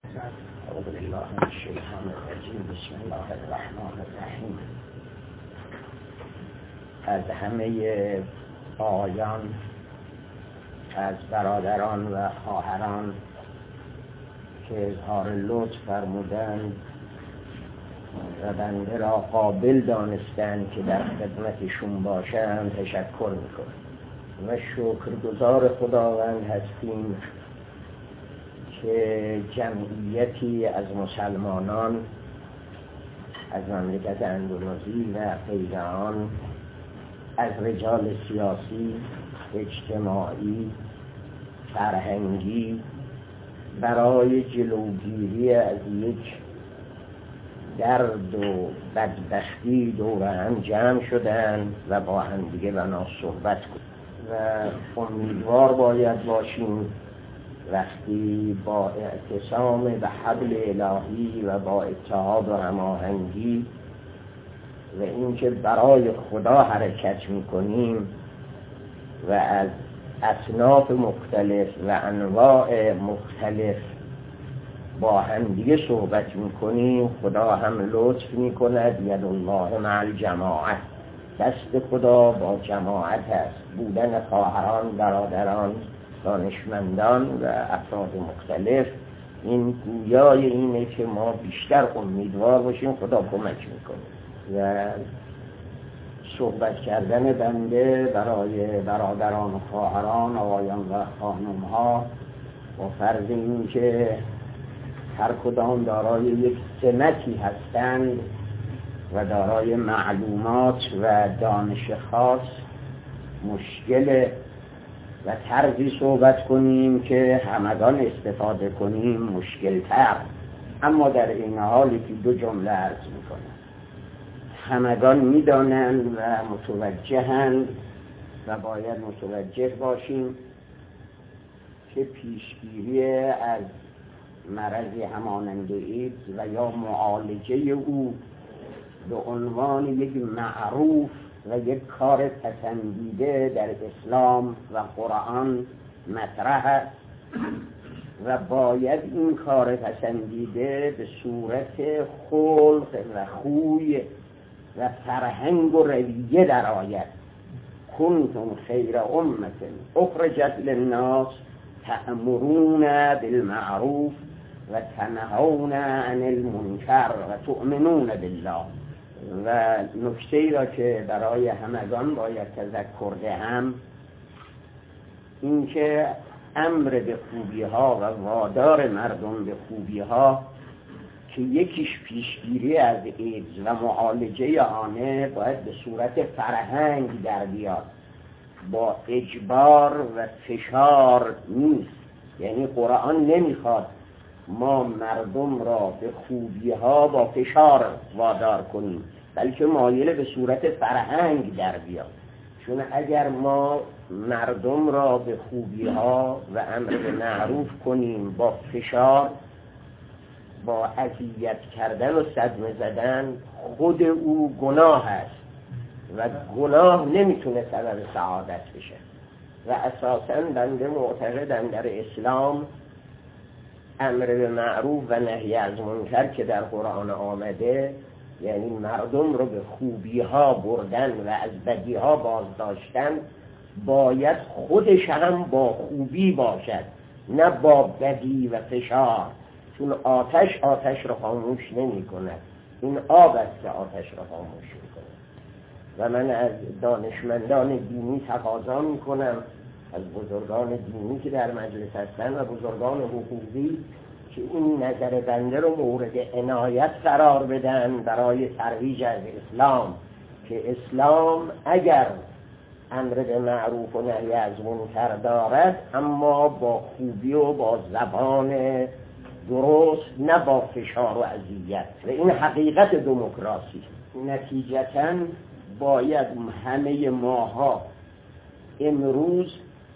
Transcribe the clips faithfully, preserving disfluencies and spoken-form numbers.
اعوذ بالله من الشیطان الرجیم. بسم الله الرحمن الرحیم. از همه آقایان، از برادران و خواهران که اظهار لطف فرمودند و بنده را قابل دانستند که در خدمتشون باشم تشکر میکنم و شکرگزار خداوند هستیم که جمعیتی از مسلمانان از مملکت اندونزی و غیر آن، از رجال سیاسی، اجتماعی، فرهنگی، برای جلوگیری از یک درد و بدبختی دور هم جمع شدند و با هم دیگه بنا صحبت کنند و امیدوار باید باشیم وقتی با اعتصام به حبل الهی و با اتحاد و هماهنگی و اینکه برای خدا حرکت میکنیم و از اصناف مختلف و انواع مختلف با هم دیگه صحبت میکنیم، خدا هم لطف میکند. ید الله مع الجماعه، دست خدا با جماعت است. بودن خواهران، برادران، دانشمندان و افراد مختلف، این گویای اینه که ما بیشتر امیدوار باشیم خدا کمک میکنه. و صحبت کردن بنده برای برادران و خواهران، آقایان و خانم‌ها، با فرض این که هر کدام دارای یک سمتی هستند و دارای معلومات و دانش خاص، مشکل و طرزی صحبت کنیم که همگان استفاده کنیم مشکل تر، اما در این حالی که دو جمله عرض میکنم. همگان میدانند و متوجهند و باید متوجه باشیم که پیشگیری از مرض همانند ایدز و یا معالجه او به عنوان یک معروف و یک کار پسندیده در اسلام و قرآن مطرح است و باید این کار پسندیده به صورت خلق و خوی و فرهنگ و رویه درآید. کنتم خیر امة اخرجت للناس تأمرون بالمعروف و تنهون عن المنکر و تؤمنون بالله. و نکته‌ای را که برای همگان باید تذکر دهم این که امر به خوبی ها و وادار مردم به خوبی ها که یکیش پیشگیری از ایدز و معالجه آنه باید به صورت فرهنگ در بیاد، با اجبار و فشار نیست. یعنی قرآن نمیخواد ما مردم را به خوبی ها با فشار وادار کنیم، بلکه مایل به صورت فرهنگ در بیاد. چون اگر ما مردم را به خوبی ها و امر به معروف کنیم با فشار، با اذیت کردن و صدمه زدن، خود او گناه است و گناه نمیتونه سبب سعادت بشه. و اساساً بنده معتقدم در اسلام امر به معروف و نهی از منکر که در قرآن آمده، یعنی مردم رو به خوبی ها بردن و از بدی ها بازداشتن، باید خودش هم با خوبی باشد، نه با بدی و فشار. چون آتش آتش رو خاموش نمی کند، این آب است که آتش رو خاموش می کند. و من از دانشمندان دینی تقاضا می کنم، از بزرگان دینی که در مجلس هستن و بزرگان حقوقی، که این نظر بنده رو مورد عنایت قرار بدن برای ترویج از اسلام، که اسلام اگر امر به معروف و نهی از منکر دارد، اما با خوبی و با زبان درست، نه با فشار و اذیت. و این حقیقت دموکراسی. نتیجتاً باید همه ماها امروز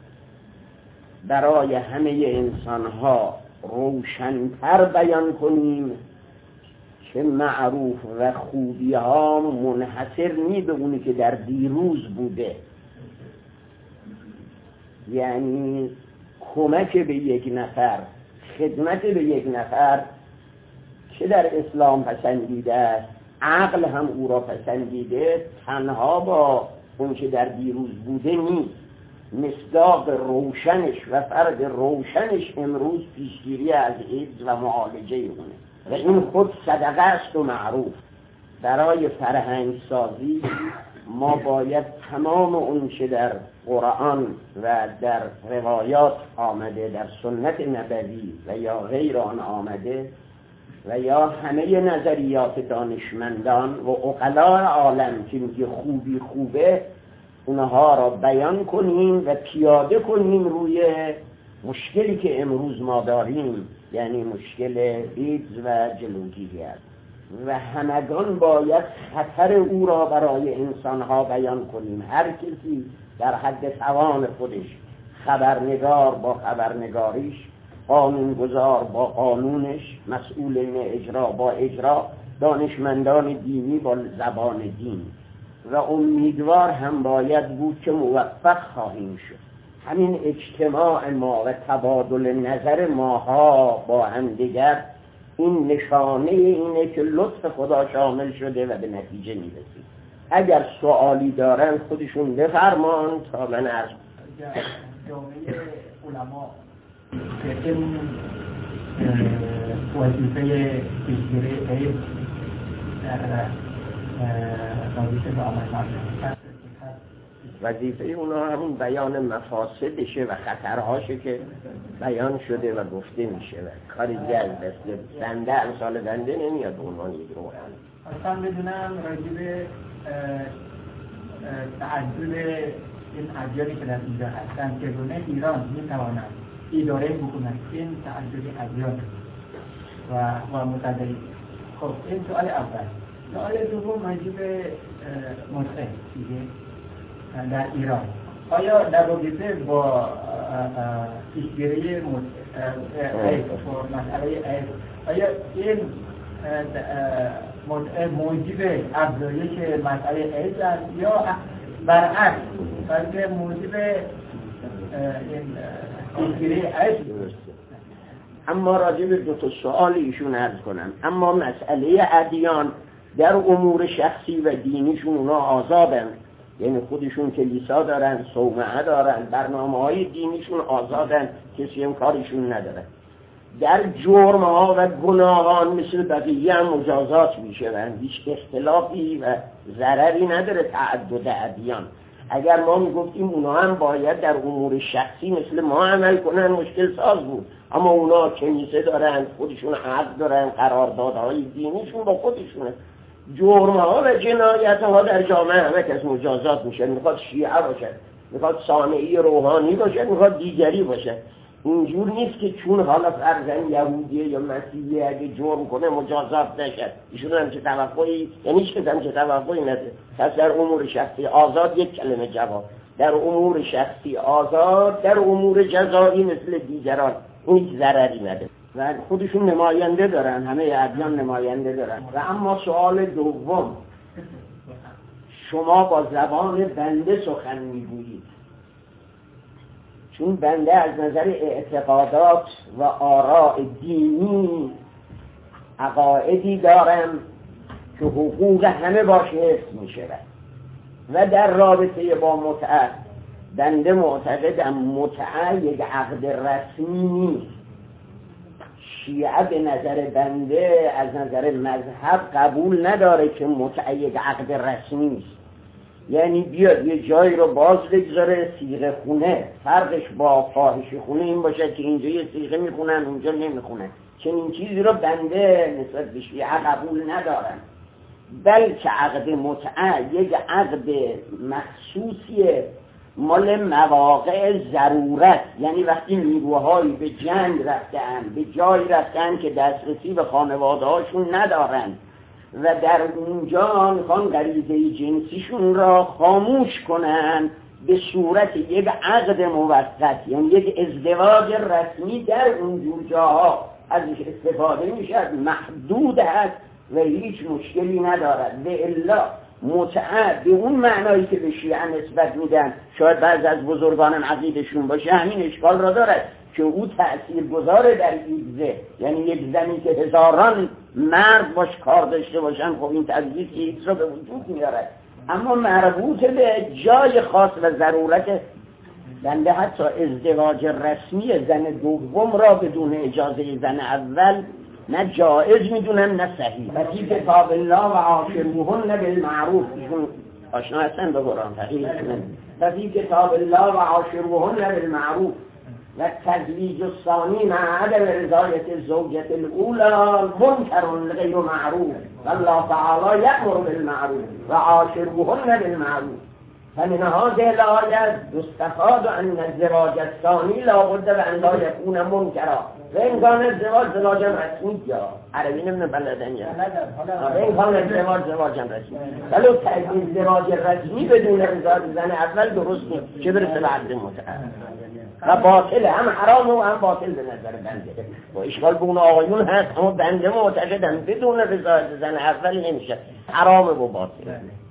برای همه انسانها روشن‌تر بیان کنیم که معروف و خوبی ها منحصر نی به اونی که در دیروز بوده. یعنی کمک به یک نفر، خدمت به یک نفر که در اسلام پسندیده است، عقل هم او را پسندیده، تنها با اون که در دیروز بوده نیست، مصداق روشنش و فرد روشنش امروز پیشگیری از ایدز و معالجه اونه و این خود صدقه است و معروف. برای فرهنگ سازی ما باید تمام اون که در قرآن و در روایات آمده، در سنت نبوی و یا غیر آن آمده و یا همه نظریات دانشمندان و عقلاء عالم که میگه خوبی خوبه، اونها را بیان کنیم و پیاده کنیم روی مشکلی که امروز ما داریم، یعنی مشکل ایدز و جلوگیری است و همگان باید خطر او را برای انسانها بیان کنیم. هر کسی در حد توان خودش، خبرنگار با خبرنگاریش، قانونگذار با قانونش، مسئولین اجرا با اجرا، دانشمندان دینی با زبان دین و امیدوار هم باید بود که موفق خواهیم شد. همین اجتماع ما و تبادل نظر ماها با هم دیگر این نشانه اینه که لطف خدا شامل شده و به نتیجه میرسید. اگر سوالی دارن خودشون بفرمان تا من عرض جامعه علما که این وظیفه پیشگیری ایدز در وظیفه به عمل وظیفه اونا همون بیان مفاسدشه و خطرهاشه که بیان شده و گفته میشه و کاری دیگه از دست بنده امثال بنده نمیاد به عنوان یک روح. اصلا بدونم راجب تعدد این ادیانی که در اینجا هستن که گونه ایران میتواند اداره بکنه این تعدد ادیان و و متعدد. خب این سوال اول. سوال دوم راجب متعه دیگه در ایران، آیا در رابطه با پیشگیری مسئله ایدز آیا این موجب افزایش مسئله ایدز است یا برعکس بلکه موجب این پیشگیری ایدز؟ اما راجع به دو تا سوال ایشون عرض کنم. اما مسئله ادیان در امور شخصی و دینیشون اونا آزادن، یعنی خودشون کلیسا دارن، صومعه دارن، برنامه‌های دینیشون آزادن، کسی هم کارشون نداره. در جرم‌ها و گناهان مثل بقیه هم مجازات میشن، هیچ اختلافی و ضرری نداره تعدد ادیان. اگر ما میگفتیم اونا هم باید در امور شخصی مثل ما عمل کنن مشکل ساز بود، اما اونا کنیسه دارن، خودشون عقد دارن، قراردادهای دینیشون با خودشونه. جرم‌ها و جنایت‌ها در جامعه همه کس مجازات میشن، میخواد شیعه باشه، میخواد صانعی روحانی باشه، میخواد دیگری باشه. اینجور نیست که چون حالا فرزن یهودیه یا مسیحیه اگه جرم کنه مجازات نشه. ایشون هم چه توقعی، یعنی هیچ کس هم چه توقعی نده. پس در امور شخصی آزاد، یک کلمه جواب، در امور شخصی آزاد، در امور جزایی مثل دیگران هیچ ضرری نده و خودشون نماینده دارن، همه ادیان نماینده دارن. و اما سوال دوم، شما با زبان بنده سخن میگویید، چون بنده از نظر اعتقادات و آراء دینی عقایدی دارم که حقوق همه باشه حفظ میشه و در رابطه با متعه بنده معتقدم متعه یک عقد رسمی نیست. شیعه به نظر بنده از نظر مذهب قبول نداره که متعه یک عقد رسمی است، یعنی بیاد یه جایی رو باز بگذاره صیغه خونه، فرقش با فاحشه خونه این باشه که اینجا یه صیغه میخونن اونجا نمیخونن. چنین چیزی رو بنده نسبت به شیعه قبول ندارن، بلکه عقد متعه یک عقد مخصوصیه مال مواقع ضرورت، یعنی وقتی نیروهایی به جنگ رفتن، به جایی رفتن که دسترسی به خانواده هاشون ندارن و در اونجا میخوان غریزه جنسیشون را خاموش کنن به صورت یک عقد موقت، یعنی یک ازدواج رسمی در اونجور جاها ازش استفاده میشه، محدود هست و هیچ مشکلی ندارد. به الا متعه به اون معنایی که به شیعه نسبت میدن، شاید بعض از بزرگان عقیدشون باشه همین اشکال را دارد که او تأثیر گذاره در ایکزه، یعنی یک زنی که هزاران مرد باش کار داشته باشن، خب این تضییق ایکس رو به وجود میاره. اما مربوط به جای خاص و ضرورت بنده حتی ازدواج رسمی زن دوم را بدون اجازه زن اول نه جائز میدونن نه صحیح. و فی کتاب الله و عاشروهن بالمعروف، ایشون آشنا هستن به قرآن تحقیق کنن. و فی کتاب الله و عاشروهن بالمعروف و تزویج الثانی مع عدم رضایت الزوجة الاولى منکر غیر معروف والله تعالی یأمر بالمعروف و عاشروهن بالمعروف. فمن هذه الآية يستفاد أن الزواج الثاني لا بد وأن لا يكون منكرا، وإن كان الزواج زواجا رسميا عربي نمنا بلدنيا، وإن كان الزواج زواجا رسميا ولو الزواج الرسمي بدون رضا زن اول درست نیست، چه برسه به حد متأخر و باطله، هم حرام و هم باطل به نظر بنده. با اشکال به اون آقایون هست، اما بنده معتقدم بدون رضا زن اول نمیشه، حرام و باطله.